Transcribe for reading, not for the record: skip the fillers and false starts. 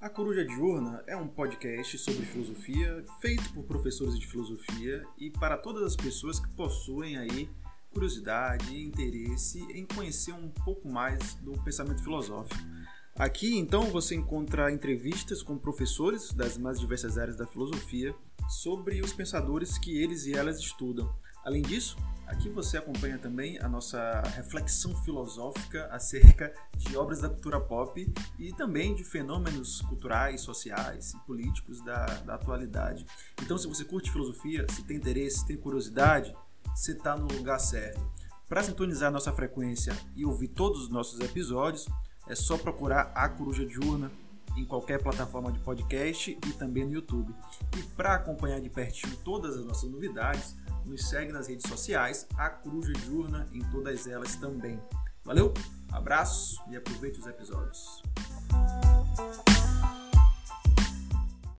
A Coruja Diurna é um podcast sobre filosofia feito por professores de filosofia e para todas as pessoas que possuem aí curiosidade e interesse em conhecer um pouco mais do pensamento filosófico. Aqui, então, você encontra entrevistas com professores das mais diversas áreas da filosofia sobre os pensadores que eles e elas estudam. Além disso, aqui você acompanha também a nossa reflexão filosófica acerca de obras da cultura pop e também de fenômenos culturais, sociais e políticos da atualidade. Então, se você curte filosofia, se tem interesse, tem curiosidade, você está no lugar certo. Para sintonizar a nossa frequência e ouvir todos os nossos episódios, é só procurar a Coruja Diurna em qualquer plataforma de podcast e também no YouTube. E para acompanhar de pertinho todas as nossas novidades, nos segue nas redes sociais, a Coruja Diurna em todas elas também. Valeu, abraço e aproveite os episódios.